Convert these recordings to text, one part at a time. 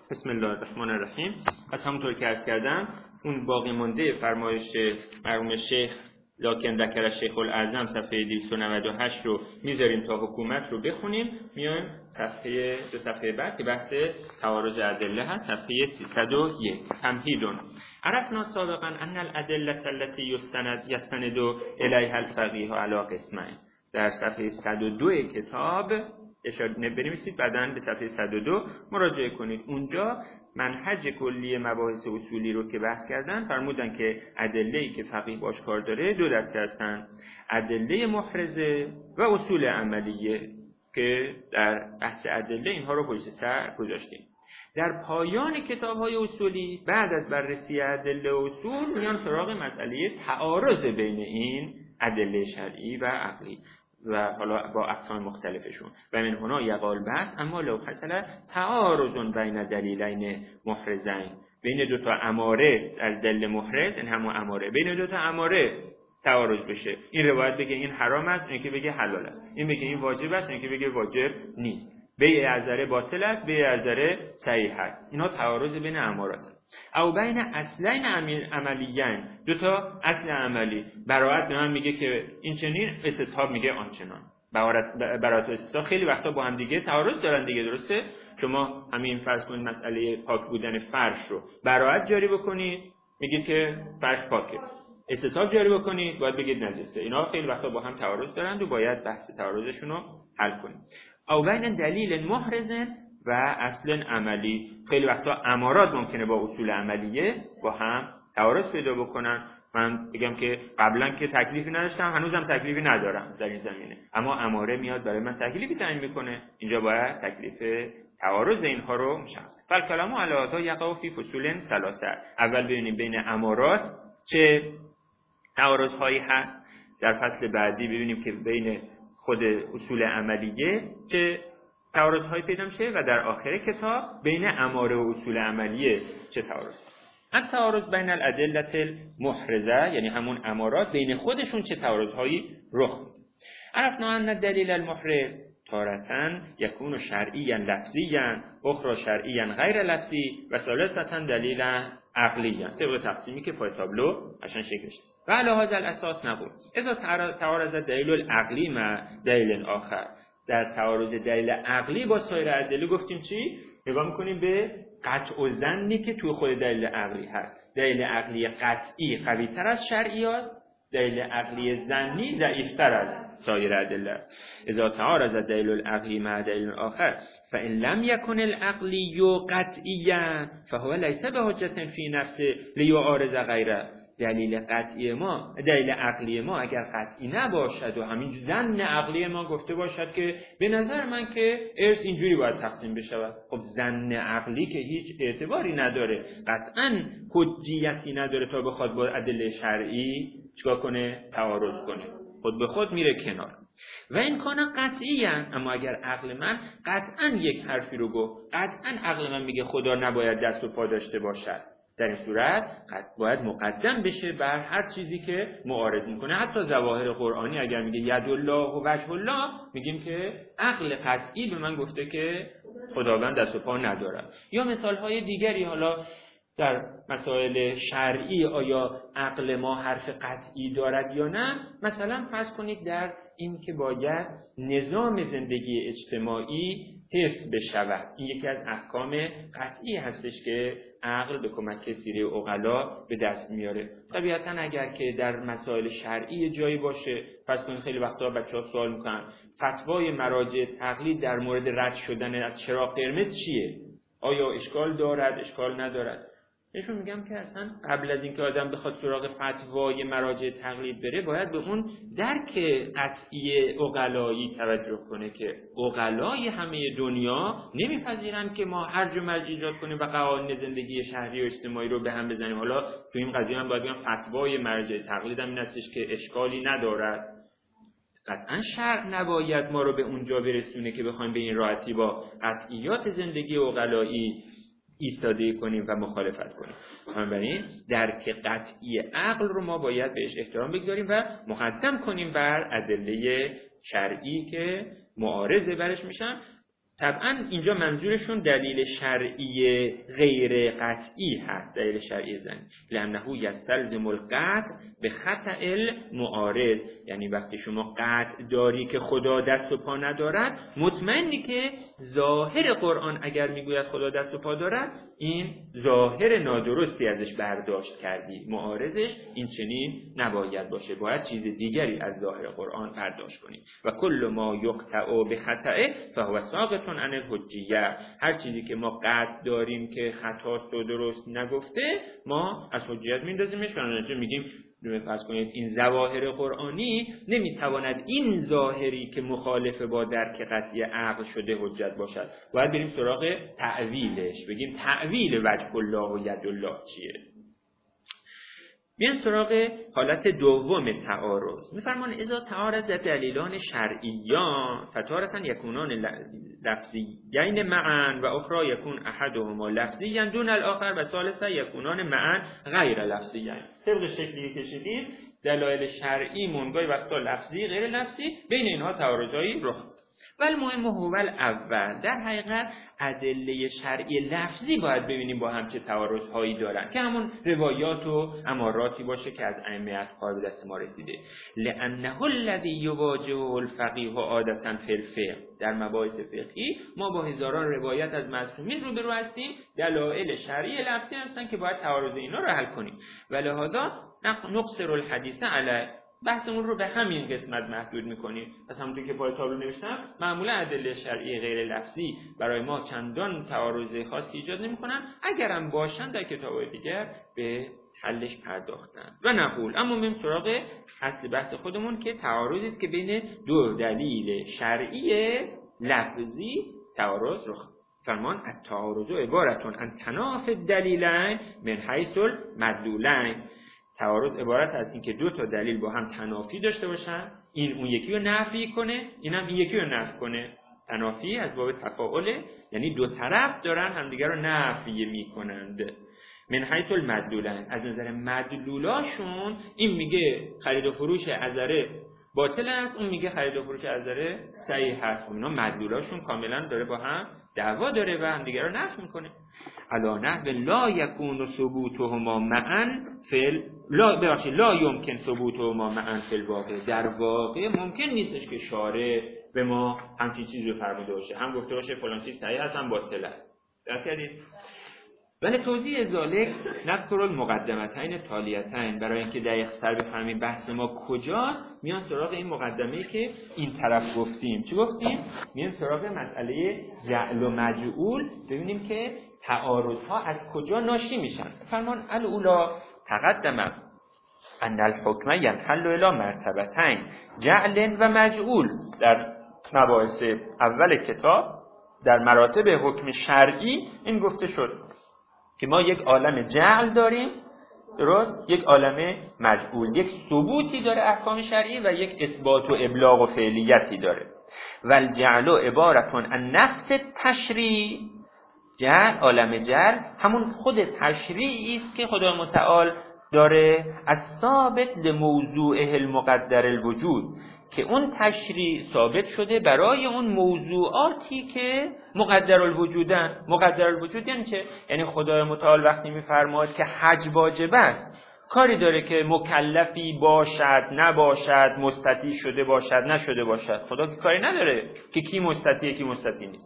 بسم الله الرحمن الرحیم. از همونطور که عرض کردم اون باقی مونده فرمایش مرحوم شیخ لکن ذکر شیخ الاعظم صفحه 298 رو میذاریم تا حکومت رو بخونیم، میایم دو صفحه بعد که بحث تعارض ادله هست، صفحه 301. تمهیدون عرفنا سابقا ان الادله التي یستند الیها الفقیه علی قسمین. در صفحه 102 کتاب اشاره بنویسید، بعداً به صفحه 102 مراجعه کنید. اونجا منهج کلی مباحث اصولی رو که بحث کردن فرمودن که ادله‌ای که فقیه باش کار داره دو دسته هستن: ادله محرزه و اصول عملیه، که در بحث ادله اینها رو پشت سر گذاشتیم. در پایان کتاب‌های اصولی بعد از بررسی ادله و اصول میان سراغ مسئله تعارض بین این ادله شرعی و عقلی و حالا با اقسام مختلفشون. و من هنا یقال بحث اما لو حصل تعارض بین دلیلین محرزین، بین دو تا اماره از دلیل محرز، این همون اماره، بین دو تا اماره تعارض بشه، این روایت بگه این حرام است، این که بگه حلال است، این بگه این واجب است، این که بگه واجب نیست، بیع از نظر باطل است، بیع از نظر صحیح است، اینا تعارض بین امارات. او بین اصلین عملیین، دو تا اصل عملی، براءت به من میگه که این چنین، استصحاب میگه آنچنان. براءت و استصحاب خیلی وقتا با هم دیگه تعارض دارن دیگه، درسته؟ شما همین فرض کنید مسئله پاک بودن فرش رو براءت جاری بکنید میگید که فرش پاکه، استصحاب جاری بکنید باید بگید نجسه. اینا خیلی وقتا با هم تعارض دارند و باید بحث تعارضشون رو حل کنید. او بین دلیل محرز و اصل عملی، خیلی وقتا امارات ممکنه با اصول عملیه با هم تعارض پیدا بکنن. من بگم که قبلا که تکلیفی نداشتم، هنوزم تکلیفی ندارم در این زمینه، اما اماره میاد برای من تکلیفی تعیین میکنه، اینجا باید تکلیف تعارض اینها رو مشخص. فالکلام علی هذا یقع فی فصول ثلاثه. اول ببینیم بین امارات چه تعارض هایی هست، در فصل بعدی ببینیم که بین خود اصول عملیه چه تعارض های پیدا میشه و در آخر کتاب بین اماره و اصول عملیه چه تعارض. التعارض بین الادله المحرزه، یعنی همون امارات بین خودشون چه تعارض هایی رخ میده. عرفنا ان الدلیل المحرز تارة یکون شرعیا لفظیا، اخرى شرعیا غیر لفظی و ثالثا دلیلا عقلیا. طبق تقسیمی که پای تابلو عشان شکلش است. و علی هذا الاساس نقول اذا تعارض الدلیل العقلی مع دلیل آخر. در تعارض دلیل عقلی با سایر ادله گفتیم چی؟ نگاه میکنیم به قطع و ظنی که توی خود دلیل عقلی هست. دلیل عقلی قطعی قوی تر از شرعی است، دلیل عقلی ظنی ضعیفتر از سایر ادله است. اذا تعارض الدلیل العقلی مع دلیل آخر فإن لم يكن العقلی قطعیا فهو ليس بحجة في نفسه ليعارض غیره. دلیل قطعی ما، دلیل عقلی ما اگر قطعی نباشد و همین ظن عقلی ما گفته باشد که به نظر من که ارث اینجوری باید تقسیم بشود، خب ظن عقلی که هیچ اعتباری نداره، قطعا حجیتی نداره تا بخواد با ادله شرعی چیکار کنه؟ تعارض کنه، خود به خود میره کنار. و این کانه قطعی هست. اما اگر عقل من قطعا یک حرفی رو گفت، قطعا عقل من میگه خدا نباید دست و پا داشته باشد، در این صورت باید مقدم بشه بر هر چیزی که معارض میکنه. حتی ظواهر قرآنی اگر میگه ید الله و وجه الله، میگیم که عقل قطعی به من گفته که خداوند دست و پا ندارد. یا مثالهای دیگری، حالا در مسائل شرعی آیا عقل ما حرف قطعی دارد یا نه؟ مثلا فرض کنید در این که باید نظام زندگی اجتماعی حفظ بشود، این یکی از احکام قطعی هستش که عقل به کمک سیره عقلا به دست میاره. طبیعتا اگر که در مسائل شرعی جایی باشه، فرض کنید خیلی وقتا بچه‌ها سوال میکنن فتوای مراجع تقلید در مورد رد شدن از چراغ قرمز چیه؟ آیا اشکال دارد، اشکال ندارد؟ بهشون میگم که اصلا قبل از اینکه آدم بخواد سراغ فتوای مراجع تقلید بره، باید به اون درک قطعی عقلایی توجه کنه که عقلای همه دنیا نمیپذیرن که ما هرج و مرج ایجاد کنیم و قوانین زندگی شهری و اجتماعی رو به هم بزنیم. حالا تو این قضیه هم باید بگم فتوای مراجع تقلید هم این هستش که اشکالی ندارد. قطعا شرع نباید ما رو به اونجا برسونه که بخوایم به این راحتی با قطعیات زندگی عقلایی ایستاده کنیم و مخالفت کنیم. بنابراین درک قطعی عقل رو ما باید بهش احترام بگذاریم و مقدم کنیم بر ادله شرعی که معارضه برش میشن. طبعا اینجا منظورشون دلیل شرعی غیر قطعی هست، دلیل شرعی زن، لأنه یستلزم القطع به خطأ المعارض. یعنی وقتی شما قطع داری که خدا دست و پا ندارد، مطمئنی که ظاهر قرآن اگر میگوید خدا دست و پا دارد، این ظاهر نادرستی ازش برداشت کردی. معارضش این چنین نباید باشه، باید چیز دیگری از ظاهر قرآن برداشت کنی. و کل ما یقطع به خطأ فهو ساقط عن الحجیه. هر چیزی که ما قطع داریم که خطاست و درست نگفته، ما از حجیت میندازیمش. چون میگیم فرض کنید این ظواهر قرآنی نمیتواند این ظاهری که مخالف با درک قطعی عقل شده حجت باشد، باید بریم سراغ تأویلش، بگیم تأویل وجه الله و ید الله چیه. بیان سراغ حالت دوم تعارض. میفرمان اذا تعارض دلیلان شرعیان فتارة یکونان لفظیین معا و اخرى یکون احدهما لفظیا دون الاخر و ثالثا یکونان معا غیر لفظیین. طبق شکلی که شدید دلایل شرعی منگاه وقتا لفظی غیر لفظی، بین اینها تعارضایی رخ داد. ولی مهم هو اول، در حقیقت ادله شرعی لفظی باید ببینیم با هم چه تعارض‌هایی دارن که همون روایات و اماراتی باشه که از ائمه اطهار به دست ما رسیده. لانه الذی یواجهه الفقیه عادةً فی الفقه. در مباحث فقهی ما با هزاران روایت از معصومین روبرو هستیم، دلایل شرعی لفظی هستن که باید تعارض اینا رو حل کنیم. ولهذا نقصر الحدیث علی، بحثمون رو به همین قسمت محدود میکنیم. پس همونطور که پای تابلو نوشتم، معمولا ادله شرعی غیر لفظی برای ما چندان تعارض خاصی ایجاد نمیکنن، اگرم باشن در کتاب‌های دیگر به حلش پرداختن. و نقول، اما بریم سراغ اصل بحث خودمون که تعارضی است که بین دو دلیل شرعی لفظی تعارض رخ. فرمان التعارض عبارة عن تنافی الدلیلین من حیث المدلولین. تعارض عبارت از این که دو تا دلیل با هم تنافی داشته باشن، این اون یکی رو نفی کنه، اینم این یکی رو نفی کنه. تنافی از باب تفاعله، یعنی دو طرف دارن همدیگر رو نفی میکنند. من حیث المدلولین، از نظر مدلولاشون، این میگه خرید و فروش عذره باطل است، اون میگه خرید و فروش عذره صحیح هست. اونا مدلولاشون کاملا داره با هم دعوا داره و هم دیگر رو نفی میکنه. علا نحو لا یکون ثبوتهما معا فی لا یمکن ثبوتهما معا فی الواقع. در واقع ممکن نیستش که شارع به ما همچین چیزی رو فرموده باشه، هم گفته باشه فلان چیز صحیح است هم باطل است. درک کردید؟ ولی توضیح ذالک نذکر المقدمتین تالیتین. برای اینکه دقیق سر بفهمیم بحث ما کجاست، میان سراغ این مقدمه‌ای که این طرف گفتیم. چی گفتیم؟ میان سراغ مسئله جعل و مجعول، ببینیم که تعارض‌ها از کجا ناشی میشن. فرمان الاولی تقدم ان الحکم ينحل الى مرتبتین جعل و مجعول. در مباحث اول کتاب در مراتب حکم شرعی این گفته شد که ما یک عالم جعل داریم، درست؟ یک عالم مجعول، یک ثبوتی داره احکام شرعی و یک اثبات و ابلاغ و فعلیتی داره. والجعل عبارة عن نفس تشریع. جعل، عالم جعل همون خود تشریعی است که خدا متعال داره، از ثابت لموضوعه المقدر الوجود، که اون تشریع ثابت شده برای اون موضوعاتی که مقدر الوجودن. مقدر الوجود یعنی چه؟ یعنی خدای متعال وقتی میفرماید که حج واجب است، کاری داره که مکلفی باشد نباشد، مستطیع شده باشد نشده باشد. خدا که کاری نداره که کی مستطیع کی مستطیع نیست.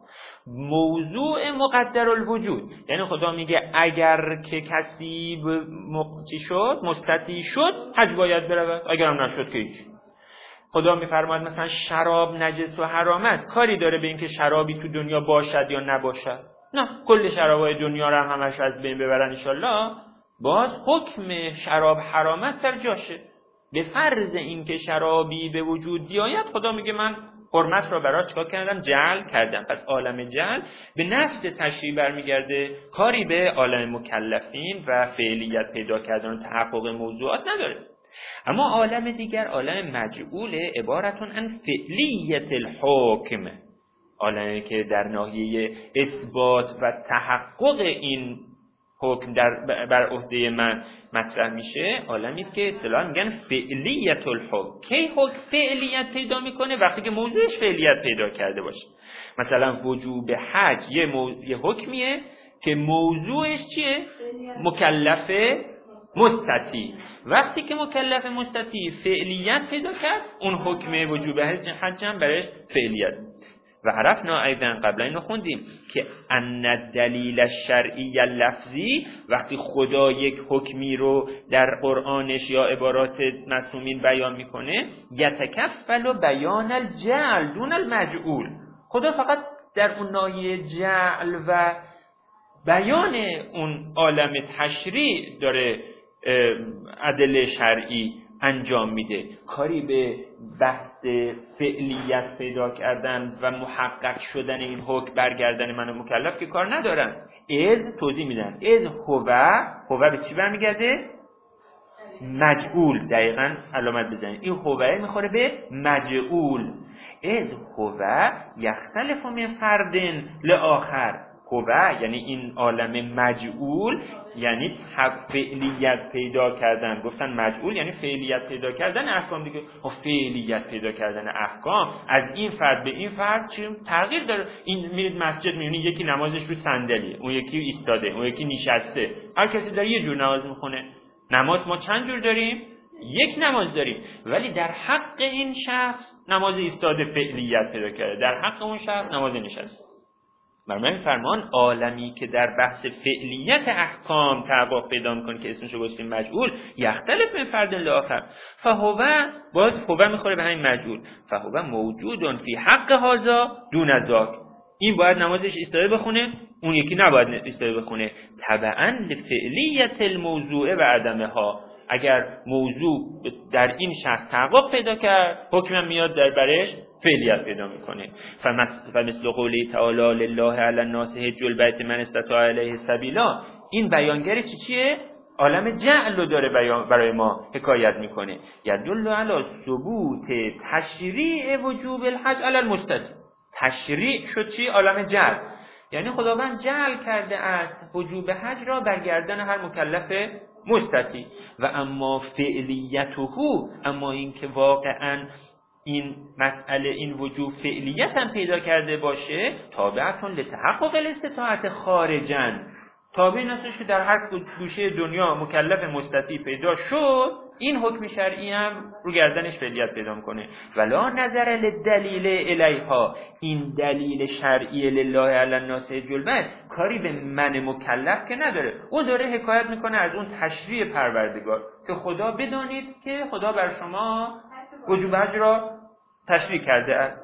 موضوع مقدر الوجود یعنی خدا میگه اگر که کسی چی شد مستطیع شد، حج باید برود، اگرم نشد که هیچ. خدا میفرماید مثلا شراب نجس و حرام است، کاری داره به اینکه شرابی تو دنیا باشد یا نباشد؟ نه، کل شرابای دنیا رو هم همش از بین ببرن انشالله، باز حکم شراب حرام است سر جاشه. به فرض اینکه شرابی به وجود بیاید، خدا میگه من حرمت را برای چیکار کردم؟ جعل کردم. پس عالم جعل به نفس تشریع برمیگرده، کاری به عالم مکلفین و فعلیت پیدا کردن و تحقق موضوعات نداره. اما عالم دیگر، عالم مجعول، عبارتون عن فعلیت الحکم، عالمی که در ناحیه اثبات و تحقق این حکم بر عهده من مطرح میشه، عالمی است که اصطلاحاً میگن فعلیت الحکم. کی حکم فعلیت پیدا میکنه؟ وقتی که موضوعش فعلیت پیدا کرده باشه. مثلا وجوب حج یه حکمیه که موضوعش چیه؟ مکلف مستطیع. وقتی که مکلف مستطیع فعلیت پیدا کرد، اون حکم وجوب حج هم برش فعلیت. و عرفنا ایضا، قبلا اینو خوندیم که ان الدلیل الشرعی لفظی، وقتی خدا یک حکمی رو در قرآنش یا عبارات معصومین بیان میکنه، یتکفل بیان الجعل دون المجعول. خدا فقط در اون ناحیه جعل و بیان اون عالم تشریع داره ادله شرعی انجام میده، کاری به بحث فعلیت پیدا کردن و محقق شدن این حکم برگردن من مکلف که کار ندارن. از توضیح میدن، از هو به چی برمیگرده؟ مجعول. دقیقاً علامت بزنید، این هوه میخوره به مجعول. از هو یختلف من فرد لآخر. هوه یعنی این عالم مجعول، یعنی فعلیت پیدا کردن. گفتن مجعول یعنی فعلیت پیدا کردن احکام دیگه. فعلیت پیدا کردن احکام از این فرد به این فرد چی تغییر داره؟ این میرید مسجد میبینید یکی نمازش رو صندلیه، اون یکی ایستاده، اون یکی نشسته. هر کسی داره یه جور نماز میخونه. نماز ما چند جور داریم؟ یک نماز داریم، ولی در حق این شخص نماز ایستاده فعلیت پیدا کرده، در حق اون شخص نماز نشسته. برای فرمان عالمی که در بحث فعلیت احکام تحقق پیدا میکنه که اسمشو گذاشتیم مجعول، یختلف من فرد لآخر. فهو، باز هو میخوره به همین مجعول. فهو موجود فی حق هذا دون ذاک. این باید نمازش ایستاده بخونه، اون یکی نباید ایستاده بخونه. تبعا لفعلیت الموضوع و عدمها. اگر موضوع در این شخص تحقق پیدا کرد، حکم میاد در برش فعلیت پیدا میکنه. فمثل قولی تعالی لله علی الناس حج البیت من استطاع الیه سبیلا. این بیانگر چیه؟ عالم جعل رو داره برای ما حکایت میکنه. یدل علی ثبوت تشریع وجوب الحج علی المستطیع. تشریع شد چی؟ عالم جعل. یعنی خداوند جعل کرده است وجوب حج را برگردن هر مکلف مستطیع. و اما فعلیته، اما این که واقعا این مسئله این وجوب فعلیت هم پیدا کرده باشه، تابعتون لتحقق الاستطاعت خارجاً، تابع نسوش که در هر گوشه دنیا مکلف مستطیع پیدا شد، این حکم شرعی هم رو گردنش فعلیت پیدا میکنه. ولا نظر للدلیل الیها، این دلیل شرعی لله علی الناس حج البیت کاری به من مکلف که نداره. اون داره حکایت میکنه از اون تشریع پروردگار که خدا بدانید که خدا بر شما وجوب حج را تشریع کرده است.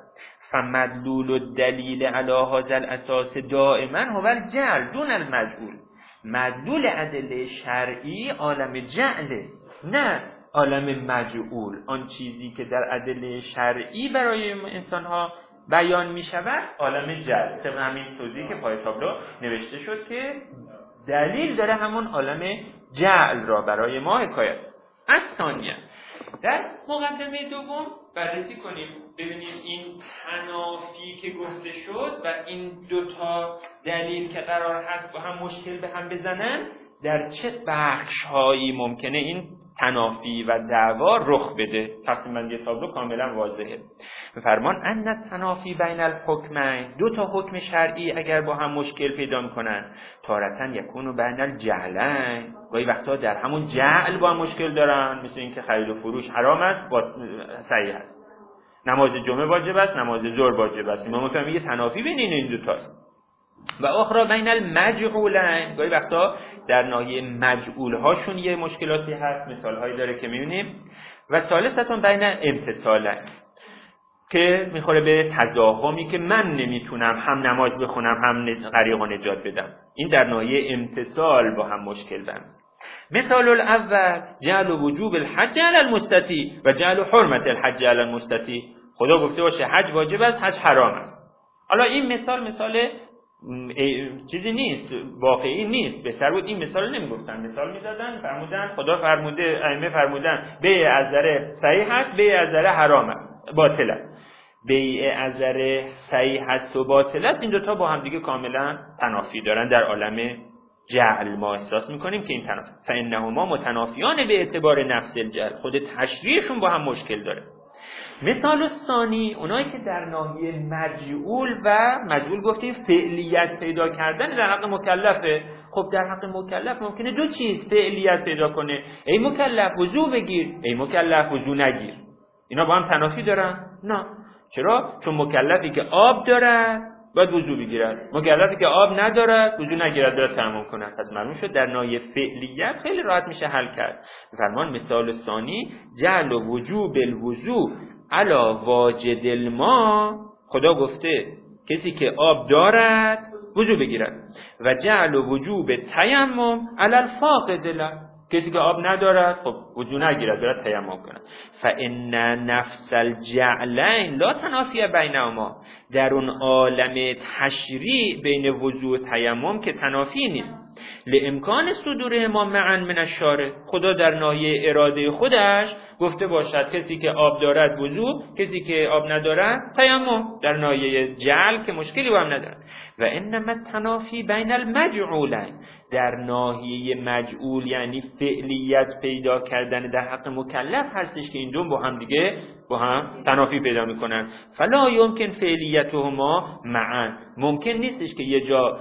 فمدلول الدلیل علی هذا الاساس دائما هو الجعل دون المجعول. مدلول ادله شرعی عالم جعله، نه عالم مجعول. آن چیزی که در ادله شرعی برای انسان ها بیان می شود عالم جعل. طبق همین توضیحی که پای تابلو نوشته شد که دلیل داره همون عالم جعل را برای ما حکایت. از ثانیه در مقدمه دوم بررسی کنیم، ببینیم این تنافی که گفته شد و این دوتا دلیل که قرار هست با هم مشکل به هم بزنن، در چه بخش‌هایی ممکنه این تنافی و دعوا رخ بده. تقسیم بندی تابلو کاملا واضحه. فرمان ان تنافی بین الحکمین، دو تا حکم شرعی اگر با هم مشکل پیدا میکنن، تارتن یکونو بین الجعلین، گاهی وقتا در همون جعل با هم مشکل دارن، مثل اینکه خرید و فروش حرام است با صحیح است، نماز جمعه واجب است، نماز ظهر واجب است. ما میگه تنافی بین این دو تاست. و اخرى بین المجعولین، گاهی وقتا در ناحیه مجعول هاشون یه مشکلاتی هست، مثال هایی داره که میبینیم. و ثالثتون بین امتصالین، که میخوره به تضاهمی که من نمیتونم هم نماز بخونم هم غریق و نجات بدم. این در ناحیه امتصال با هم مشکل بند. مثال الاول جعل وجوب الحج علی المستطیع و جعل حرمت الحج علی المستطیع. خدا گفته باشه حج واجب است، حج حرام است. حالا این مثال چیزی نیست، واقعی نیست. بهتر بود این مثال نمیگفتن، مثال میدادن، فرمودن خدا فرموده، ائمه فرمودن بیع از ذره صحیح است، بیع از ذره حرام است، باطل است. بیع از ذره صحیح است و باطل است، این دوتا با هم دیگه کاملا تنافی دارن در عالم جعل ما احساس میکنیم که این تنافی فانهما متنافیان به اعتبار نفس الجعل، خود تشریحشون با هم مشکل داره. مثال ثانی اونایی که در ناحیه مجعول گفتیم فعلیت پیدا کردن در حق مکلفه. خب در حق مکلف ممکنه دو چیز فعلیت پیدا کنه، ای مکلف وضو بگیر، ای مکلف وضو نگیر. اینا با هم تنافی دارن؟ نه. چرا؟ چون مکلفی که آب دارد باید وضو بگیرد، مکلفی که آب ندارد وضو نگیرد باید تیمم کند. پس معلوم شد در ناحیه فعلیت خیلی راحت میشه حل کرد. فرمان مثال ثانی جعل وجوب الوضو علی واجد الماء، خدا گفته کسی که آب دارد وضو بگیرد، و جعل وجوب تیمم علی الفاقد له، کسی که آب ندارد خب وضو نگیرد برای تیمم کند. فان نفس الجعلین لا تنافی بینهما، در اون عالم تشریع بین وضو و تیمم که تنافی نیست. لامکان صدور ما معا من الشارع، خدا در ناحیه اراده خودش گفته باشد کسی که آب دارد وضو، کسی که آب ندارد تیمم، در ناحیه جعل که مشکلی با هم ندارد. و انما تنافی بین المجعولین، در ناحیه مجعول یعنی فعلیت پیدا کردن در حق مکلف هستش که این دو با هم تنافی پیدا میکنن. فلا یمکن فعلیتهما معا، ممکن نیستش که یه جا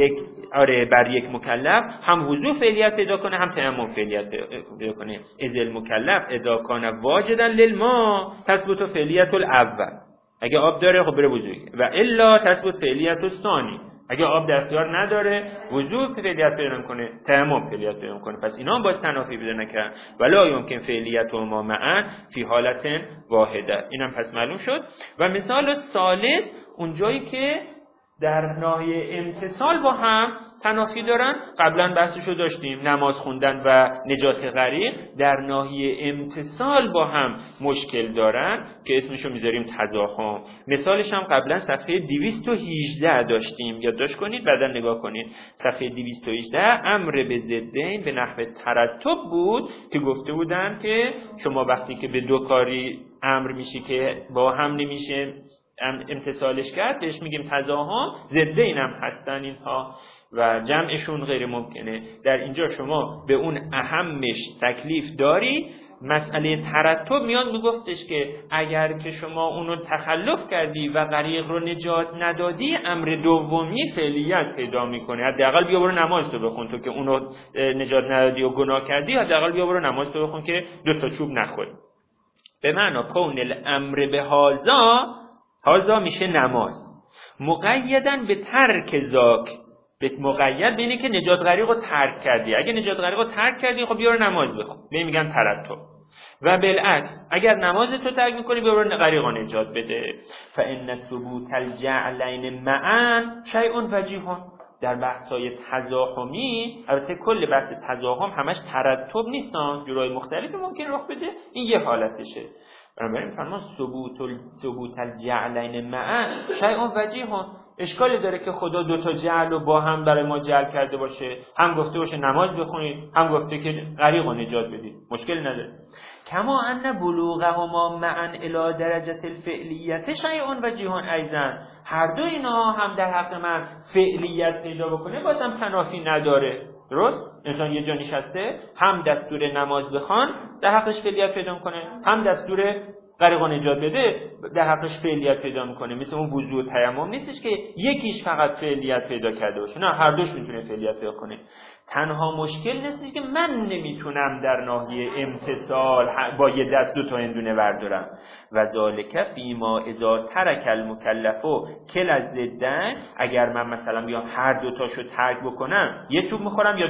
بر یک مکلف هم وضو فعلیت پیدا کنه هم تیمم فعلیت پیدا کنه. اذ المکلف اذا کان واجدا للماء تثبت فعلیت الاول، اگه آب داره خب بره وضو، و الا تثبت فعلیت الثانی، اگه آب در اختیار نداره وضو فعلیت پیدا کنه تیمم فعلیت پیدا کنه. پس اینا هم باز تنافی پیدا نکردن. ولا یمکن فعلیتهما معا فی حالت واحده. اینم پس معلوم شد. و مثال ثالث اونجایی که در ناحیه امتصال با هم تنافی دارن، قبلا بحثشو داشتیم، نماز خوندن و نجات غریق در ناحیه امتصال با هم مشکل دارن که اسمشو میذاریم تزاحم. مثالش هم قبلا صفحه 218 داشتیم، یادداشت کنید بعدا نگاه کنید. صفحه 218 امر به ضدین به نحو ترتب بود که گفته بودن که شما وقتی که به دو کاری امر میشی که با هم نمیشه امتصالش کرد بهش میگیم تزاحم. ضد اینم هستن اینها و جمعشون غیر ممکنه. در اینجا شما به اون اهمش تکلیف داری. مسئله ترتب میاد میگفتش که اگر که شما اونو تخلف کردی و غریق رو نجات ندادی، امر دومی فعلیت پیدا میکنه. حداقل بیا برو نماز تو بخون، تو که اونو نجات ندادی و گناه کردی حداقل بیا برو نماز تو بخون که 2 چوب نخوری. به معنی کون الامر به هازا میشه نماز، مقیدن به ترک ذاک، به مقید بینه که نجات غریق رو ترک کردی. اگه نجات غریق رو ترک کردی خب بیا نماز بخون، به میگن ترتب. و بالعکس اگر نماز تو ترک میکنی بیا غریق رو نجات بده. فان ثبوت الجعلین معا شیء وجیه. در بحث‌های تزاحمی، البته کل بحث تزاحم همش ترتب نیستن، جورای مختلفی ممکن رخ بده، این یه حالتشه. بنابراین فرمان ثبوت الجعلین معا شیء وجیه. اشکالی داره که خدا 2 جعل رو با هم برای ما جعل کرده باشه، هم گفته باشه نماز بخونید، هم گفته که غریق رو نجات بدید، مشکلی نداره. کما ان بلوغهما معا الی درجه الفعلیت شیء وجیه ایضا، هر دو اینا هم در حق من فعلیت پیدا بکنه بازم تنافی نداره. درست؟ انسان یه جا نشسته هم دستور نماز بخوان در حقش فعلیت پیدا میکنه، هم دستور غریق نجات بده در حقش فعلیت پیدا میکنه. مثل اون وضو و تیمم نیستش که یکیش فقط فعلیت پیدا کرده باشه، نه هر دوش میتونه فعلیت پیدا کنه. تنها مشکل نیستش که من نمیتونم در ناحیه امتصال با یه دست 2 هندونه بردارم. و ذالک فیما اذا ترک المکلف کل از ضدن، اگر من مثلا بیام هر 2 تاشو ترک بکنم 1 چوب میخورم یا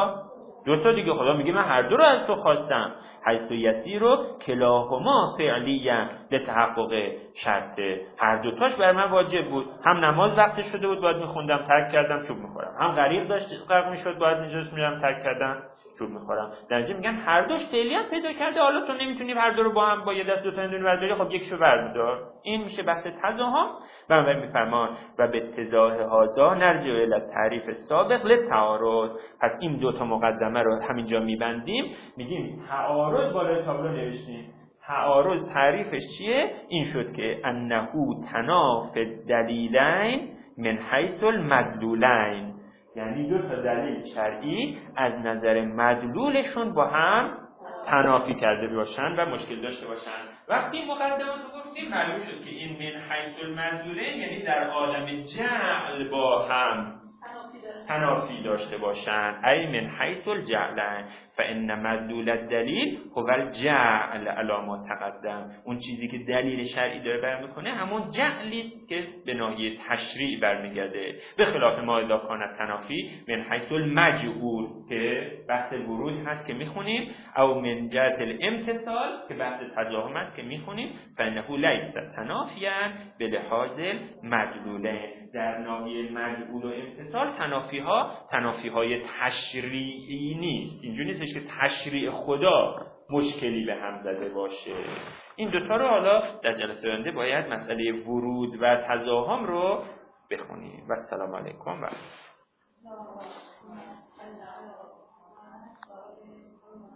2 تا دیگه خدا میگه من هر 2 رو از تو خواستم. حیث یسیر و کلاهما فعلیه به تحقق شرط، هر 2 تاش بر من واجب بود. هم نماز وقتش شده بود باید میخوندم ترک کردم چوب میخورم، هم غریق داشت غرق میشد باید نجات میرم ترک کردم چوب میخورم. در اینجا میگن هر دوش فعلیت پیدا کرده، حالا تو نمیتونی هر 2 رو با هم با یه دست 2 هندونه برداری، خب یکشو بردار. این میشه بحث تزاحم. و میفرمان و به اتضاح هذا نرجع الی تعریف سابق للتعارض. پس این 2 مقدمه رو همینجا میبندیم، میگیم تعارض بالای تابلو نوشتیم. تعارض تعریفش چیه؟ این شد که انه تناف الدلیلین من حیث المدلولین، یعنی دو تا دلیل شرعی از نظر مدلولشون با هم تنافی کرده باشن و مشکل داشته باشن. وقتی مقدمات رو گفتیم معلوم شد که این من حیث المدلوله یعنی در عالم جعل با هم تنافی داشته باشن. ای من حیث الجعل فان مدلول الدلیل هو الجعل علی ما تقدم. اون چیزی که دلیل شرعی داره بیان میکنه همون جعلی است که به ناحیه تشریع برمیگرده، به خلاف ما اذا کان تنافی من حیث المجعول که بحث ورود هست که میخونیم، او من جهت الامتصال که بحث تضاهم هست که میخونیم، فانه لیس تنافیا به لحاظ مدلوله. در ناحیه مجعول و امتصال تنافی های تشریعی نیست. اینجوری نیستش که تشریع خدا مشکلی به هم زده باشه. این دوتا رو حالا در جلسه آینده باید مسئله ورود و تضاهم رو بخونیم. و السلام علیکم و